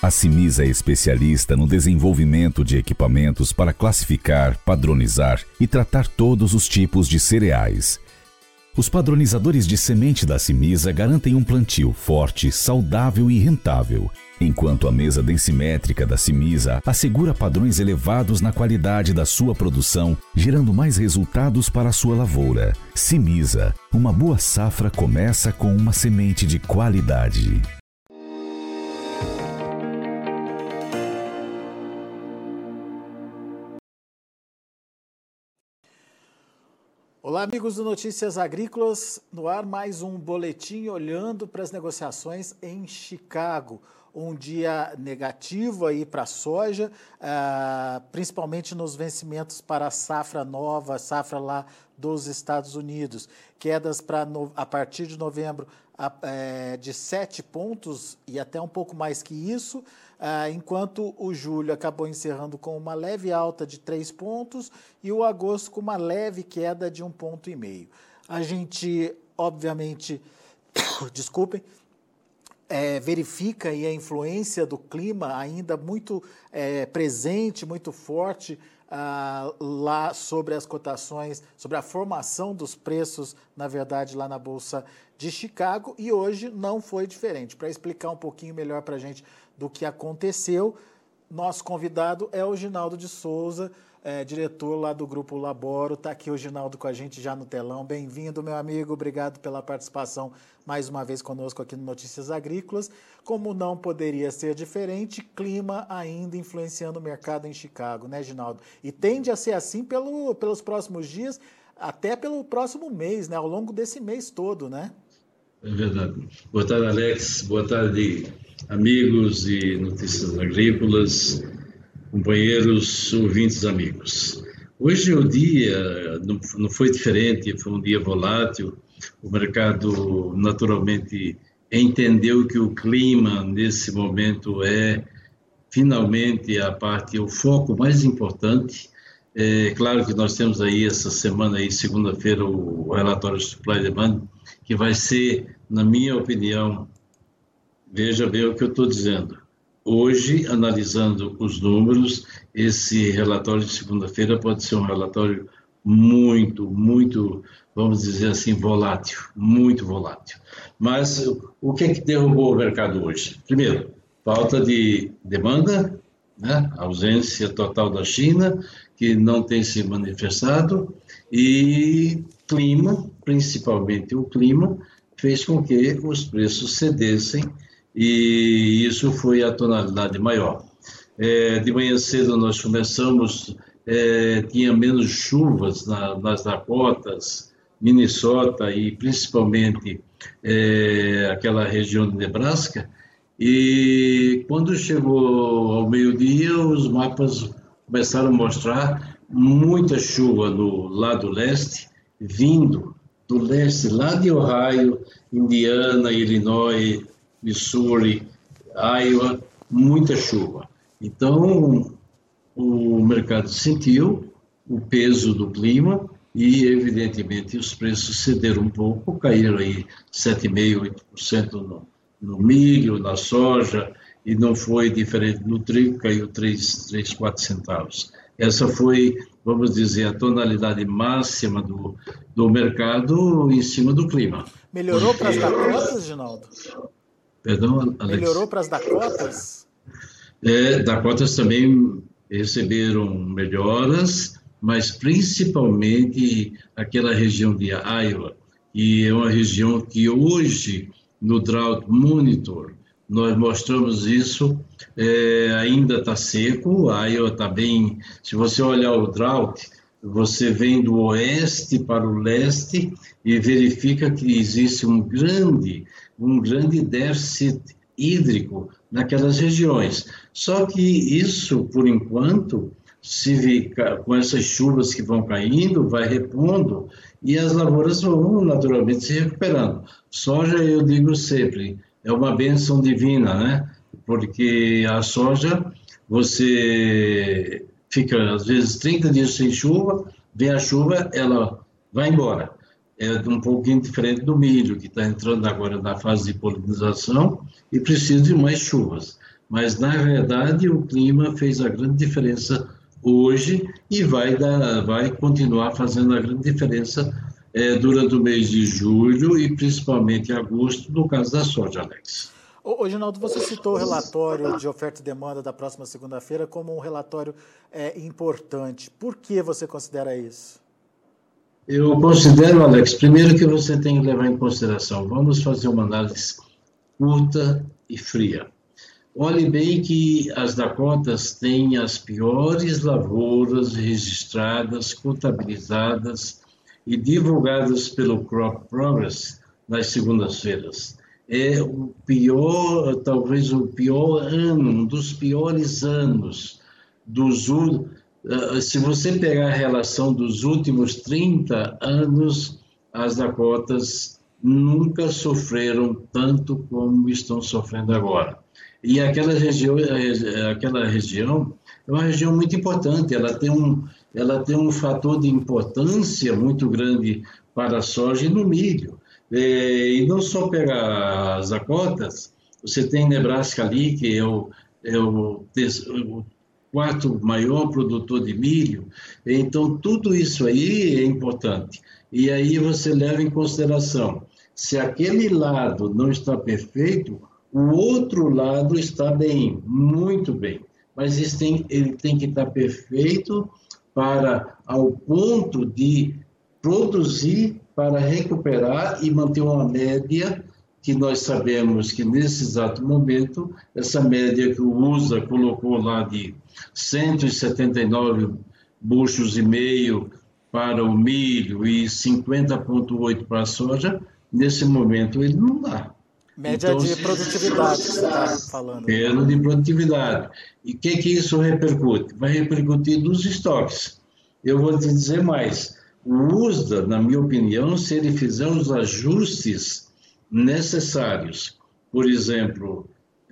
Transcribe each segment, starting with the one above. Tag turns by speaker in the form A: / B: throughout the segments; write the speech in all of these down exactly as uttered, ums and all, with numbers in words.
A: A Cimisa é especialista no desenvolvimento de equipamentos para classificar, padronizar e tratar todos os tipos de cereais. Os padronizadores de semente da Cimisa garantem um plantio forte, saudável e rentável, enquanto a mesa densimétrica da Cimisa assegura padrões elevados na qualidade da sua produção, gerando mais resultados para a sua lavoura. Cimisa, uma boa safra começa com uma semente de qualidade.
B: Olá, amigos do Notícias Agrícolas, no ar mais um boletim olhando para as negociações em Chicago. Um dia negativo aí para a soja, ah, principalmente nos vencimentos para a safra nova, safra lá dos Estados Unidos. Quedas para no, a partir de novembro a, é, de sete pontos e até um pouco mais que isso, ah, enquanto o julho acabou encerrando com uma leve alta de três pontos e o agosto com uma leve queda de um ponto e meio. A gente, obviamente, desculpem, É, verifica aí a influência do clima ainda muito é, presente, muito forte ah, lá sobre as cotações, sobre a formação dos preços, na verdade, lá na Bolsa de Chicago, e hoje não foi diferente. Para explicar um pouquinho melhor para a gente do que aconteceu, nosso convidado é o Ginaldo de Souza, é, diretor lá do Grupo Laboro. Está aqui o Ginaldo com a gente já no telão. Bem-vindo, meu amigo. Obrigado pela participação mais uma vez conosco aqui no Notícias Agrícolas. Como não poderia ser diferente, clima ainda influenciando o mercado em Chicago, né, Ginaldo? E tende a ser assim pelo, pelos próximos dias, até pelo próximo mês, né? Ao longo desse mês todo, né?
C: É verdade. Boa tarde, Alex. Boa tarde, amigos de Notícias Agrícolas, companheiros, ouvintes, amigos. Hoje o dia não, não foi diferente, foi um dia volátil. O mercado naturalmente entendeu que o clima nesse momento é finalmente a parte, o foco mais importante. É claro que nós temos aí essa semana, aí, segunda-feira, o relatório Supply Demand, que vai ser, na minha opinião, veja bem o que eu estou dizendo. Hoje, analisando os números, esse relatório de segunda-feira pode ser um relatório muito, muito, vamos dizer assim, volátil, muito volátil. Mas o que é que derrubou o mercado hoje? Primeiro, falta de demanda, né? Ausência total da China, que não tem se manifestado, e clima, principalmente o clima, fez com que os preços cedessem, e isso foi a tonalidade maior. É, de manhã cedo nós começamos, é, tinha menos chuvas na, nas Dakotas, Minnesota e principalmente é, aquela região de Nebraska, e quando chegou ao meio-dia os mapas começaram a mostrar muita chuva no lado leste, vindo do leste, lá de Ohio, Indiana, Illinois, Missouri, Iowa, muita chuva. Então, o mercado sentiu o peso do clima e, evidentemente, os preços cederam um pouco, caíram aí sete vírgula cinco por cento, oito por cento no, no milho, na soja, e não foi diferente no trigo, caiu três, quatro centavos. Essa foi, vamos dizer, a tonalidade máxima do, do mercado em cima do clima.
B: Melhorou para as Dakotas, Ginaldo?
C: Perdão, Alex?
B: Melhorou para as Dakotas?
C: É, Dakotas também receberam melhoras, mas principalmente aquela região de Iowa, que é uma região que hoje, no Drought Monitor, nós mostramos isso, é, ainda está seco, a Iowa está bem, se você olhar o Drought, você vem do oeste para o leste e verifica que existe um grande, um grande déficit hídrico naquelas regiões. Só que isso, por enquanto, se fica, com essas chuvas que vão caindo, vai repondo e as lavouras vão naturalmente se recuperando. Soja, eu digo sempre, é uma bênção divina, né? Porque a soja, você fica às vezes trinta dias sem chuva, vem a chuva, ela vai embora. É um pouquinho diferente do milho, que está entrando agora na fase de polinização e precisa de mais chuvas. Mas, na verdade, o clima fez a grande diferença hoje e vai, dar, vai continuar fazendo a grande diferença é, durante o mês de julho e principalmente agosto, no caso da soja, Alex.
B: Ô, Ginaldo, você citou o relatório de oferta e demanda da próxima segunda-feira como um relatório é, importante. Por que você considera isso?
C: Eu considero, Alex, primeiro que você tem que levar em consideração, vamos fazer uma análise curta e fria. Olhe bem que as Dakotas têm as piores lavouras registradas, contabilizadas e divulgadas pelo Crop Progress nas segundas-feiras. É o pior, talvez o pior ano, um dos piores anos dos últimos. Se você pegar a relação dos últimos trinta anos, as Dakotas nunca sofreram tanto como estão sofrendo agora. E aquela região, aquela região é uma região muito importante, ela tem um, ela tem um fator de importância muito grande para a soja e no milho. E não só pegar as Dakotas, você tem Nebraska ali, que é o, é o, o quarto maior produtor de milho, então tudo isso aí é importante. E aí você leva em consideração, se aquele lado não está perfeito, o outro lado está bem, muito bem, mas ele tem, ele tem que estar perfeito para, ao ponto de produzir para recuperar e manter uma média que nós sabemos que nesse exato momento, essa média que o U S D A colocou lá de cento e setenta e nove buchos e meio para o milho e cinquenta vírgula oito para a soja, nesse momento ele não dá.
B: Média então, de produtividade que você está falando.
C: Média de produtividade. E o que, que isso repercute? Vai repercutir nos estoques. Eu vou te dizer mais. O U S D A, na minha opinião, se ele fizer os ajustes necessários, por exemplo,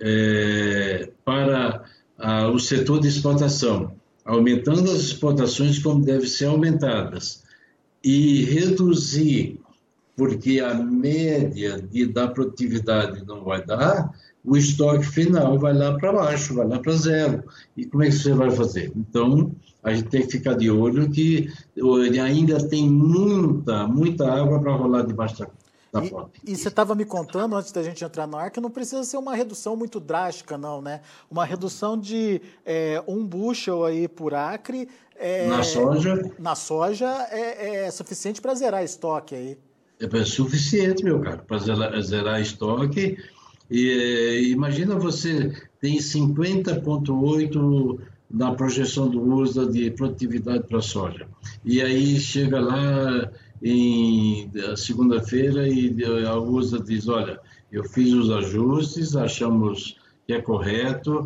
C: é, para a, o setor de exportação, aumentando as exportações como devem ser aumentadas, e reduzir, porque a média de, da produtividade não vai dar, o estoque final vai lá para baixo, vai lá para zero. E como é que você vai fazer? Então, a gente tem que ficar de olho que ele ainda tem muita, muita água para rolar debaixo da, da ponte.
B: E, e você estava me contando, antes da gente entrar no ar, que não precisa ser uma redução muito drástica, não, né? Uma redução de é, um bushel aí por acre... É,
C: na soja...
B: Na soja é, é suficiente para zerar estoque aí.
C: É suficiente, meu caro, para zerar, zerar estoque. E, imagina você tem cinquenta vírgula oito na projeção do U S D A de produtividade para a soja. E aí chega lá em segunda-feira e a U S D A diz, olha, eu fiz os ajustes, achamos que é correto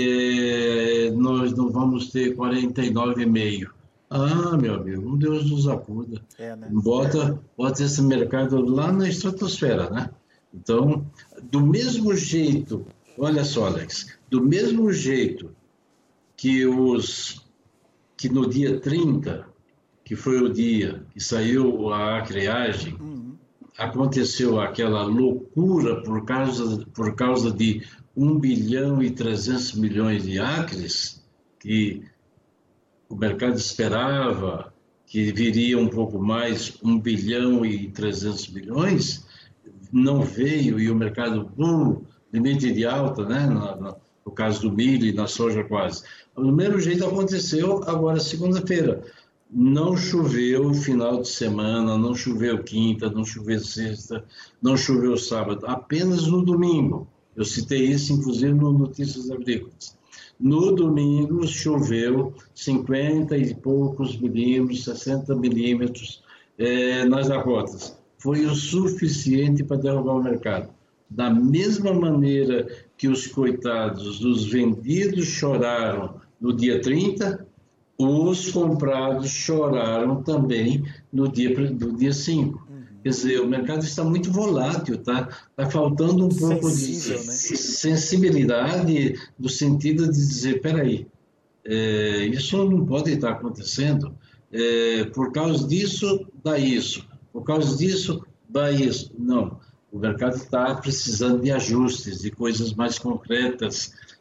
C: e é, nós não vamos ter quarenta e nove vírgula cinco. Ah, meu amigo, Deus nos acuda. É, né? Bota, bota esse mercado lá na estratosfera, né? Então, do mesmo jeito, olha só, Alex, do mesmo jeito que os que no dia trinta, que foi o dia que saiu a acreagem, uhum. aconteceu aquela loucura por causa, por causa de um bilhão e trezentos milhões de acres, que o mercado esperava que viria um pouco mais, um bilhão e trezentos milhões, não veio, e o mercado, um limite de alta, né, no, no, no caso do milho e na soja quase. Do mesmo jeito aconteceu agora segunda-feira. Não choveu final de semana, não choveu quinta, não choveu sexta, não choveu sábado, apenas no domingo. Eu citei isso, inclusive, no Notícias Agrícolas. No domingo choveu cinquenta e poucos milímetros, sessenta milímetros é, nas Dakotas. Foi o suficiente para derrubar o mercado. Da mesma maneira que os coitados dos vendidos choraram no dia trinta, os comprados choraram também no dia, no dia cinco. Uhum. Quer dizer, o mercado está muito volátil, está tá faltando um pouco Sensível, de né? sensibilidade no sentido de dizer, espera aí, é, isso não pode estar acontecendo, é, por causa disso, dá isso, por causa disso, dá isso. Não, o mercado está precisando de ajustes, de coisas mais concretas,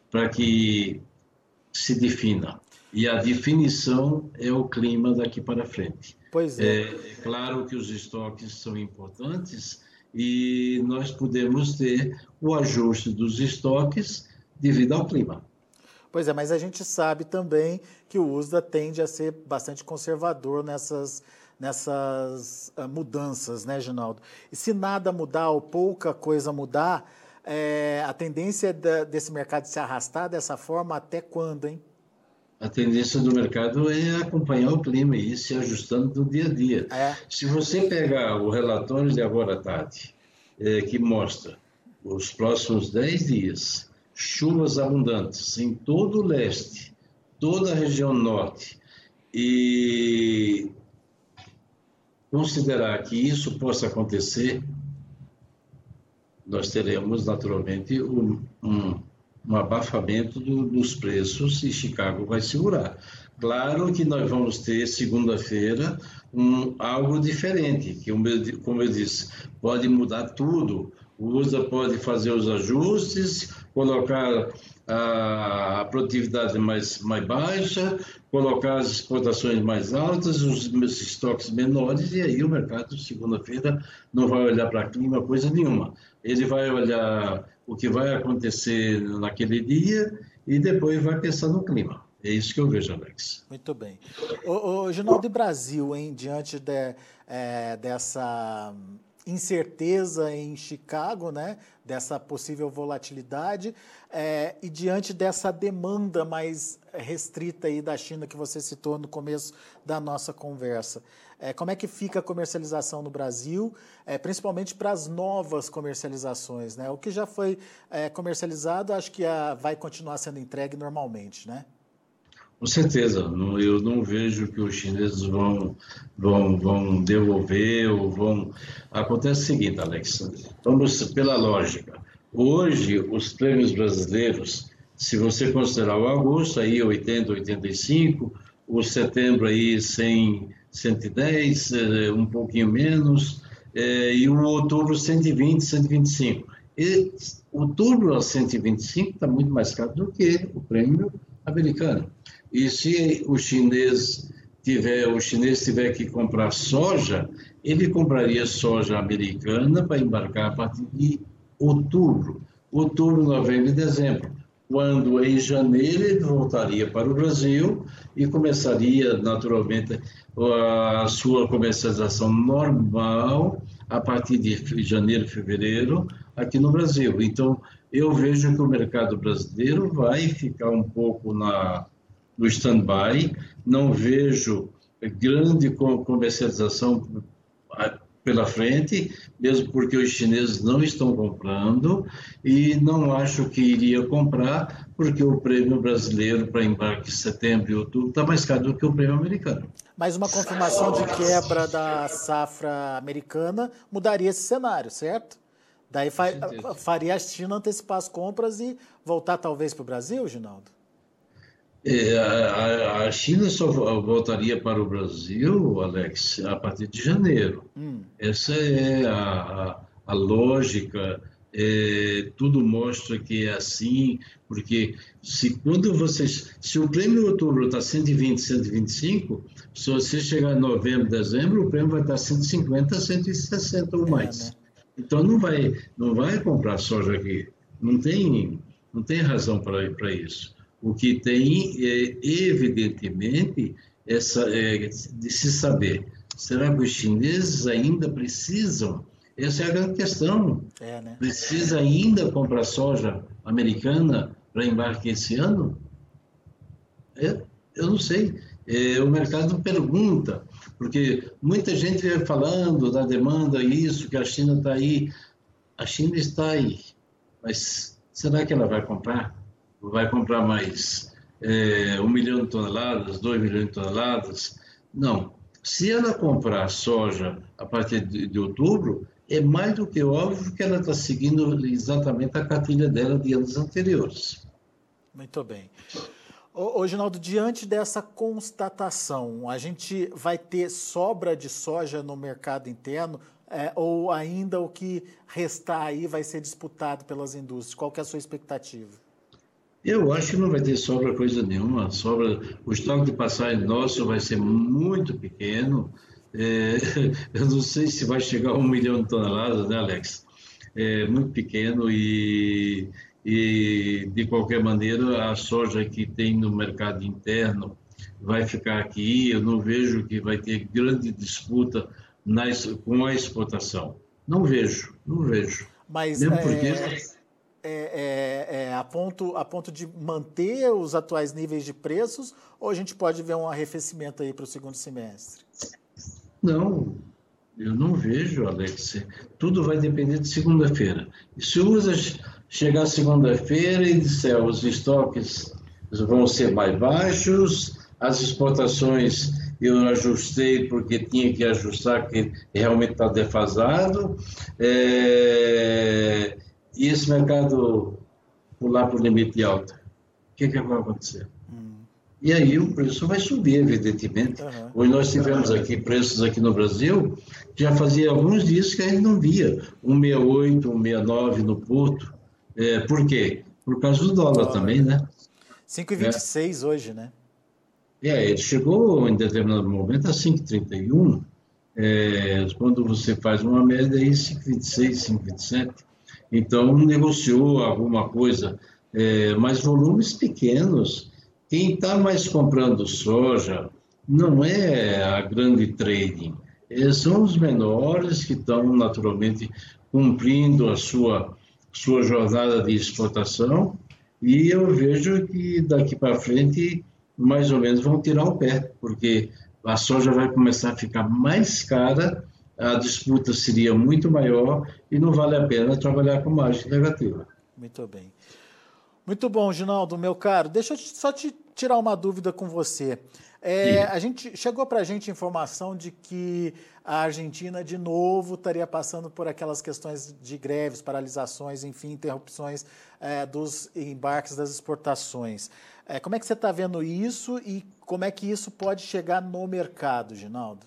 C: para que se defina. E a definição é o clima daqui para frente.
B: Pois é.
C: É, é claro que os estoques são importantes e nós podemos ter o ajuste dos estoques devido ao clima.
B: Pois é, mas a gente sabe também que o U S D A tende a ser bastante conservador nessas, nessas uh, mudanças, né, Ginaldo? E se nada mudar ou pouca coisa mudar, é, a tendência da, desse mercado se arrastar dessa forma até quando, hein?
C: A tendência do mercado é acompanhar o clima e ir se ajustando do dia a dia.
B: É.
C: Se você pegar o relatório de agora à tarde, é, que mostra os próximos dez dias, chuvas abundantes em todo o leste, toda a região norte, e considerar que isso possa acontecer, nós teremos naturalmente um, um um abafamento do, dos preços e Chicago vai segurar. Claro que nós vamos ter, segunda-feira, um, algo diferente, que, como eu disse, pode mudar tudo. O U S D A pode fazer os ajustes, colocar a, a produtividade mais, mais baixa, colocar as exportações mais altas, os meus estoques menores, e aí o mercado, segunda-feira, não vai olhar para clima, coisa nenhuma. Ele vai olhar o que vai acontecer naquele dia e depois vai pensar no clima. É isso que eu vejo, Alex.
B: Muito bem. Ô, ô, Ginaldo, e Brasil, hein, diante de, é, dessa incerteza em Chicago, né, dessa possível volatilidade, é, e diante dessa demanda mais restrita aí da China que você citou no começo da nossa conversa, é, como é que fica a comercialização no Brasil, é, principalmente para as novas comercializações, né? O que já foi é, comercializado, acho que a, vai continuar sendo entregue normalmente, né?
C: Com certeza, eu não vejo que os chineses vão, vão, vão devolver ou vão... Acontece o seguinte, Alex, vamos pela lógica. Hoje, os prêmios brasileiros, se você considerar o agosto, aí oitenta, oitenta e cinco, o setembro aí cem, cento e dez, um pouquinho menos, e o outubro cento e vinte, cento e vinte e cinco. E outubro a cento e vinte e cinco está muito mais caro do que o prêmio americano. E se o chinês tiver, o chinês tiver que comprar soja, ele compraria soja americana para embarcar a partir de outubro, outubro, novembro e dezembro, quando em janeiro ele voltaria para o Brasil e começaria naturalmente a sua comercialização normal a partir de janeiro, fevereiro, aqui no Brasil. Então, eu vejo que o mercado brasileiro vai ficar um pouco na no stand-by, não vejo grande comercialização pela frente, mesmo porque os chineses não estão comprando, e não acho que iria comprar, porque o prêmio brasileiro para embarque em setembro e outubro está mais caro do que o prêmio americano.
B: Mas uma confirmação de quebra da safra americana mudaria esse cenário, certo? Daí fa faria a China antecipar as compras e voltar talvez para o Brasil, Ginaldo?
C: É, a, a China só voltaria para o Brasil, Alex, a partir de janeiro. Hum. Essa é a, a, a lógica, é, tudo mostra que é assim, porque se, quando vocês, se o prêmio em outubro está cento e vinte, cento e vinte e cinco, se você chegar em novembro, dezembro, o prêmio vai estar cento e cinquenta, cento e sessenta ou mais. É, né? Então não vai, não vai comprar soja aqui, não tem, não tem razão para isso. O que tem, é, evidentemente, essa, é, de se saber, será que os chineses ainda precisam? Essa é a grande questão. É, né? Precisa ainda comprar soja americana para embarque esse ano? É, eu não sei. É, o mercado pergunta, porque muita gente vai falando da demanda, isso, que a China está aí. A China está aí, mas será que ela vai comprar? Vai comprar mais é, um milhão de toneladas, dois milhões de toneladas? Não. Se ela comprar soja a partir de, de outubro, é mais do que óbvio que ela está seguindo exatamente a cartilha dela de anos anteriores.
B: Muito bem. Ô, ô, Ginaldo, diante dessa constatação, a gente vai ter sobra de soja no mercado interno, é, ou ainda o que restar aí vai ser disputado pelas indústrias? Qual que é a sua expectativa?
C: Eu acho que não vai ter sobra coisa nenhuma. Sobra, o estoque de passagem nosso vai ser muito pequeno. É, eu não sei se vai chegar a um milhão de toneladas, né, Alex? É muito pequeno e, e, de qualquer maneira, a soja que tem no mercado interno vai ficar aqui. Eu não vejo que vai ter grande disputa na, com a exportação. Não vejo, não vejo.
B: Mas
C: Mesmo porque...
B: é, é, é, é a, ponto, a ponto de manter os atuais níveis de preços, ou a gente pode ver um arrefecimento aí para o segundo semestre?
C: Não, eu não vejo, Alex. Tudo vai depender de segunda-feira. E se usa chegar segunda-feira e disser os estoques vão ser mais baixos, as exportações eu ajustei porque tinha que ajustar, porque realmente está defasado, é... e esse mercado pular para o limite de alta, o que, que vai acontecer? Hum. E aí o preço vai subir, evidentemente. Uhum. Hoje nós tivemos aqui preços aqui no Brasil, já fazia alguns dias que a gente não via, um sessenta e oito, um sessenta e nove no Porto. É, por quê? Por causa do dólar oh, também, né?
B: cinco e vinte e seis é. Hoje, né?
C: É, ele chegou em determinado momento a cinco e trinta e um, é, quando você faz uma média aí, cinco e vinte e seis, cinco e vinte e sete. Então, negociou alguma coisa, é, mas volumes pequenos. Quem está mais comprando soja não é a grande trading, é, são os menores que estão naturalmente cumprindo a sua, sua jornada de exportação, e eu vejo que daqui para frente mais ou menos vão tirar o pé, porque a soja vai começar a ficar mais cara, a disputa seria muito maior e não vale a pena trabalhar com margem negativa.
B: Muito bem. Muito bom, Ginaldo, meu caro. Deixa eu só te tirar uma dúvida com você. É, a gente chegou para a gente informação de que a Argentina, de novo, estaria passando por aquelas questões de greves, paralisações, enfim, interrupções é, dos embarques das exportações. É, como é que você está vendo isso e como é que isso pode chegar no mercado, Ginaldo?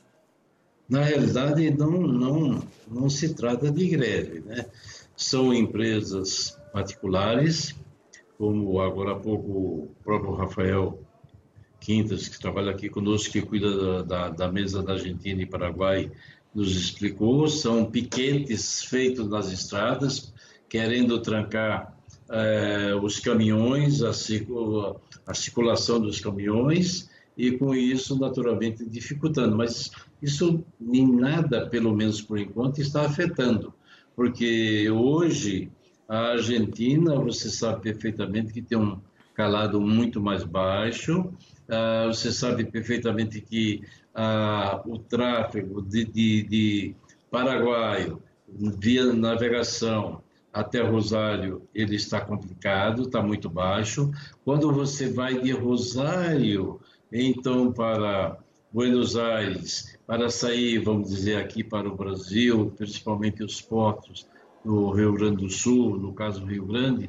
C: Na realidade, não, não, não se trata de greve, né? São empresas particulares, como agora há pouco o próprio Rafael Quintas, que trabalha aqui conosco, que cuida da, da, da mesa da Argentina e Paraguai, nos explicou. São piquetes feitos nas estradas, querendo trancar eh, os caminhões, a, circula, a circulação dos caminhões, e com isso, naturalmente, dificultando. Mas isso em nada, pelo menos por enquanto, está afetando, porque hoje a Argentina, você sabe perfeitamente que tem um calado muito mais baixo. Uh, você sabe perfeitamente que uh, o tráfego de, de, de paraguaio via navegação até Rosário, ele está complicado, está muito baixo. Quando você vai de Rosário, então, para Buenos Aires, para sair, vamos dizer, aqui para o Brasil, principalmente os portos do Rio Grande do Sul, no caso do Rio Grande,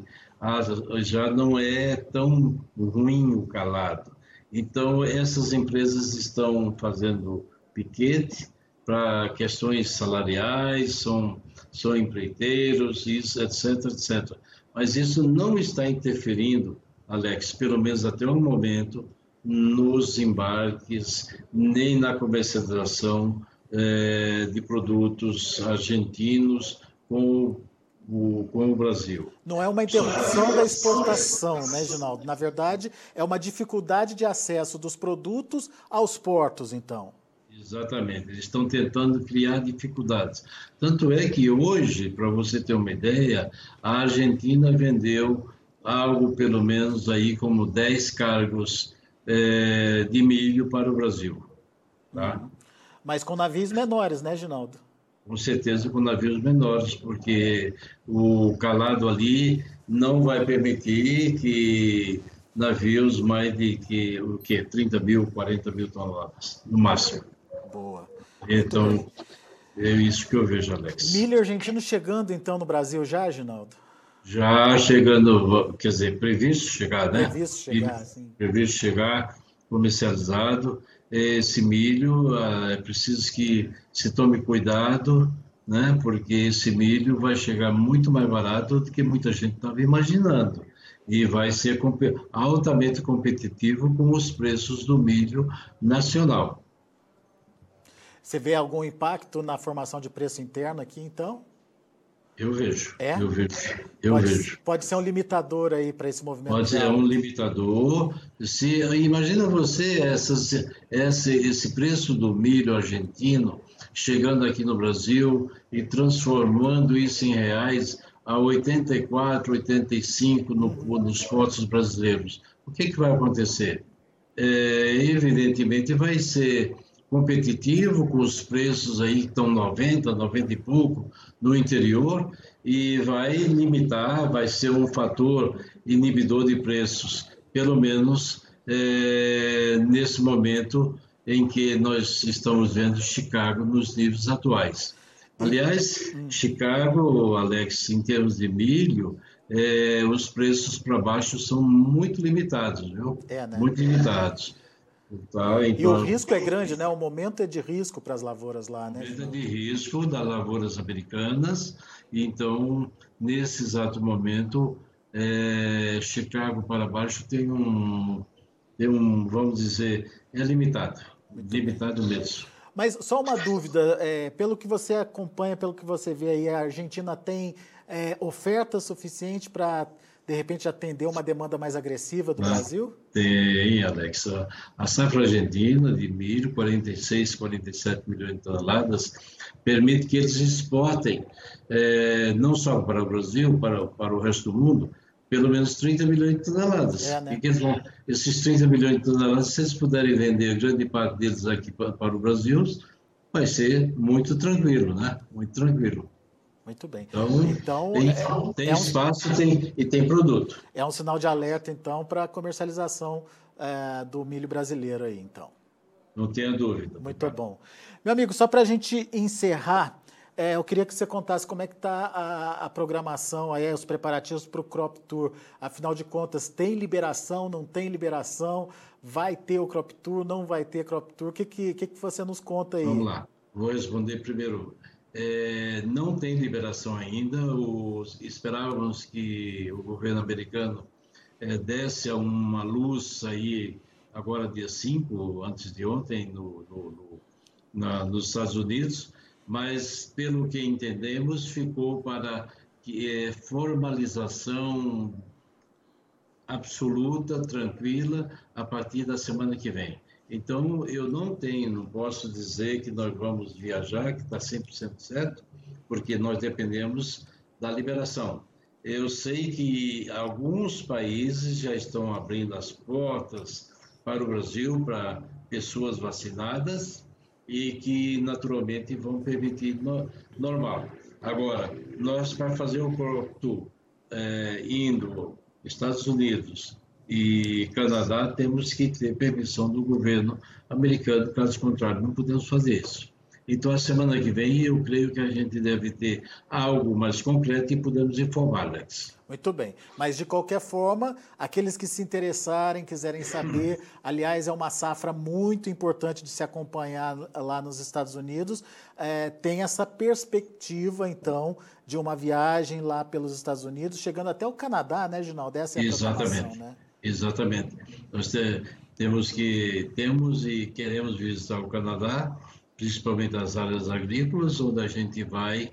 C: já não é tão ruim o calado. Então, essas empresas estão fazendo piquete para questões salariais, são, são empreiteiros, isso, etc, etcétera. Mas isso não está interferindo, Alex, pelo menos até o momento, nos embarques, nem na comercialização eh, de produtos argentinos com O, com o Brasil.
B: Não é uma interrupção da exportação, né, Ginaldo? Na verdade, é uma dificuldade de acesso dos produtos aos portos, então.
C: Exatamente, eles estão tentando criar dificuldades. Tanto é que hoje, para você ter uma ideia, a Argentina vendeu algo pelo menos aí como dez cargos é, de milho para o Brasil. Tá?
B: Uhum. Mas com navios menores, né, Ginaldo?
C: Com certeza com navios menores, porque o calado ali não vai permitir que navios mais de que, o quê? trinta mil, quarenta mil toneladas, no máximo.
B: Boa.
C: Então, é isso que eu vejo, Alex.
B: Milho argentino chegando, então, no Brasil já, Ginaldo?
C: Já chegando, quer dizer, previsto chegar, né?
B: Previsto chegar, sim.
C: Previsto chegar, comercializado. Esse milho, é preciso que se tome cuidado, né? Porque esse milho vai chegar muito mais barato do que muita gente estava imaginando. e vai ser altamente competitivo com os preços do milho nacional.
B: Você vê algum impacto na formação de preço interno aqui, então?
C: Eu vejo,
B: é?
C: eu vejo, eu
B: pode,
C: vejo.
B: Pode ser um limitador aí para esse movimento.
C: Pode ser um limitador. Se, imagina você essas, esse, esse preço do milho argentino chegando aqui no Brasil e transformando isso em reais a oitenta e quatro, oitenta e cinco no, nos portos brasileiros. O que, que vai acontecer? É, evidentemente vai ser competitivo com os preços aí que estão noventa, noventa e pouco no interior e vai limitar, vai ser um fator inibidor de preços, pelo menos é, nesse momento em que nós estamos vendo Chicago nos níveis atuais. Aliás, Chicago, Alex, em termos de milho, é, os preços para baixo são muito limitados, viu?
B: É, né?
C: Muito limitados.
B: Tá, então, e o risco é grande, né? O momento é de risco para as lavouras lá, né?
C: O momento é de risco das lavouras americanas. Então, nesse exato momento, é, Chicago para baixo tem um, tem um, vamos dizer, é limitado. Muito limitado bem. Mesmo.
B: Mas só uma dúvida, é, pelo que você acompanha, pelo que você vê aí, a Argentina tem é, oferta suficiente para, de repente, atender uma demanda mais agressiva do ah, Brasil?
C: Tem, Alex. A safra argentina de milho, quarenta e seis, quarenta e sete milhões de toneladas, permite que eles exportem, é, não só para o Brasil, para, para o resto do mundo, pelo menos trinta milhões de toneladas. É, né? E que eles vão, esses trinta milhões de toneladas, se eles puderem vender grande parte deles aqui para, para o Brasil, vai ser muito tranquilo, né? Muito tranquilo.
B: Muito bem.
C: Então, então tem, é, tem é espaço um, tem, e tem produto.
B: É um sinal de alerta, então, para a comercialização é, do milho brasileiro aí, então.
C: Não tenha dúvida.
B: Muito bom. Meu amigo, só para a gente encerrar, é, eu queria que você contasse como é que está a, a programação, aí, os preparativos para o Crop Tour. Afinal de contas, tem liberação, não tem liberação? Vai ter o Crop Tour, não vai ter Crop Tour? O que, que, que você nos conta aí?
C: Vamos lá. Vou responder primeiro. É, não tem liberação ainda. Os, esperávamos que o governo americano é, desse uma luz aí, agora dia cinco, antes de ontem, no, no, no, na, nos Estados Unidos, mas, pelo que entendemos, ficou para que, é, formalização absoluta, tranquila, a partir da semana que vem. Então, eu não tenho, não posso dizer que nós vamos viajar, que está cem por cento certo, porque nós dependemos da liberação. Eu sei que alguns países já estão abrindo as portas para o Brasil, para pessoas vacinadas, e que, naturalmente, vão permitir no, normal. Agora, nós, para fazer o Crop Tour, é, indo Estados Unidos e Canadá, temos que ter permissão do governo americano, caso contrário, não podemos fazer isso. Então, a semana que vem, eu creio que a gente deve ter algo mais concreto e podemos informar, Alex.
B: Muito bem, mas de qualquer forma, aqueles que se interessarem, quiserem saber, aliás, é uma safra muito importante de se acompanhar lá nos Estados Unidos, é, tem essa perspectiva, então, de uma viagem lá pelos Estados Unidos, chegando até o Canadá, né, Ginaldo? Essa é a
C: Exatamente, né? Exatamente. Nós te, temos que, temos e queremos visitar o Canadá, principalmente as áreas agrícolas, onde a gente vai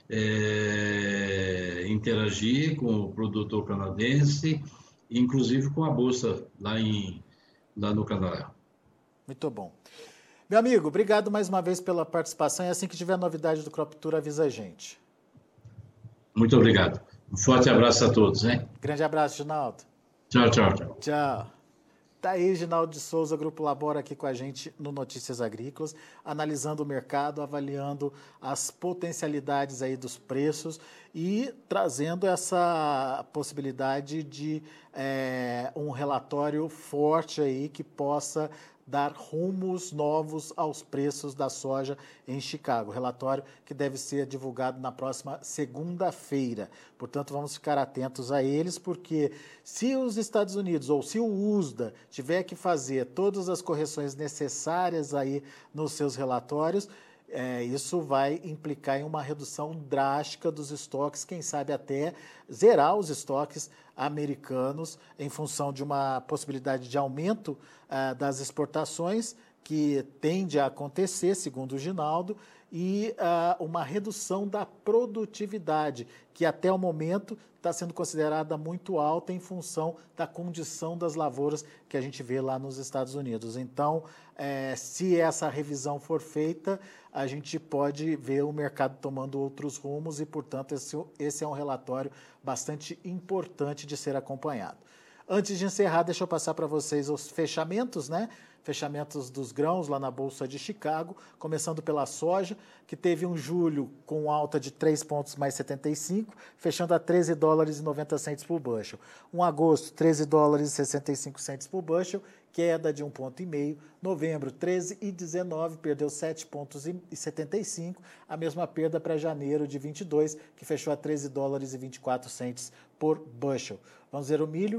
C: é, interagir com o produtor canadense, inclusive com a Bolsa lá, em, lá no Canadá.
B: Muito bom. Meu amigo, obrigado mais uma vez pela participação e assim que tiver novidade do Crop Tour, avisa a gente.
C: Muito obrigado. Um forte abraço a todos, hein?
B: Grande abraço, Ginaldo.
C: Tchau, tchau, tchau.
B: Tchau. Tá aí, Ginaldo de Souza, Grupo Labora, aqui com a gente no Notícias Agrícolas, analisando o mercado, avaliando as potencialidades aí dos preços e trazendo essa possibilidade de é, um relatório forte aí que possa dar rumos novos aos preços da soja em Chicago. Relatório que deve ser divulgado na próxima segunda-feira. Portanto, vamos ficar atentos a eles, porque se os Estados Unidos ou se o U S D A tiver que fazer todas as correções necessárias aí nos seus relatórios, É, isso vai implicar em uma redução drástica dos estoques, quem sabe até zerar os estoques americanos em função de uma possibilidade de aumento ah, das exportações, que tende a acontecer, segundo o Ginaldo, e ah, uma redução da produtividade, que até o momento está sendo considerada muito alta em função da condição das lavouras que a gente vê lá nos Estados Unidos. Então, eh, se essa revisão for feita, a gente pode ver o mercado tomando outros rumos e, portanto, esse, esse é um relatório bastante importante de ser acompanhado. Antes de encerrar, deixa eu passar para vocês os fechamentos, né? Fechamentos dos grãos lá na Bolsa de Chicago, começando pela soja, que teve um julho com alta de três pontos mais setenta e cinco, fechando a treze dólares e noventa centos por bushel. Um agosto, treze dólares e sessenta e cinco centos por bushel, queda de um ponto e meio. Novembro, treze e dezenove, perdeu sete pontos e setenta e cinco. A mesma perda para janeiro de vinte e dois, que fechou a treze dólares e vinte e quatro centos por bushel. Vamos ver o milho.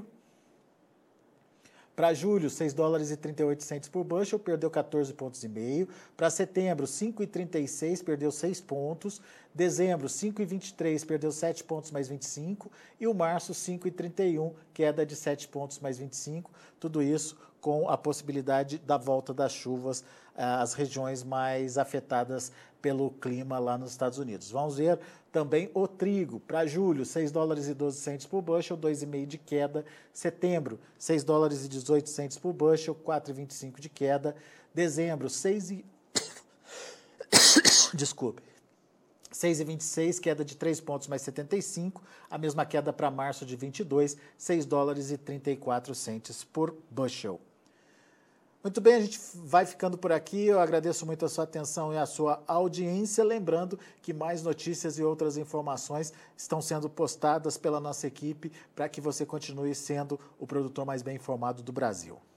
B: Para julho, seis dólares e trinta e oito centos por bushel, perdeu quatorze pontos e meio. Para setembro, cinco e trinta e seis, perdeu seis pontos. Dezembro, cinco e vinte e três, perdeu sete pontos mais vinte e cinco. E o março, cinco e trinta e um, queda de sete pontos mais vinte e cinco. Tudo isso com a possibilidade da volta das chuvas às regiões mais afetadas pelo clima lá nos Estados Unidos. Vamos ver também o trigo. Para julho, seis dólares e doze centos por bushel, dois vírgula cinco de queda. Setembro, seis dólares e dezoito centos por bushel, quatro vírgula vinte e cinco de queda. Dezembro, seis e... Desculpe. seis vírgula vinte e seis, queda de três pontos mais setenta e cinco. A mesma queda para março de vinte e dois, seis dólares e trinta e quatro centos por bushel. Muito bem, a gente vai ficando por aqui. Eu agradeço muito a sua atenção e a sua audiência. Lembrando que mais notícias e outras informações estão sendo postadas pela nossa equipe para que você continue sendo o produtor mais bem informado do Brasil.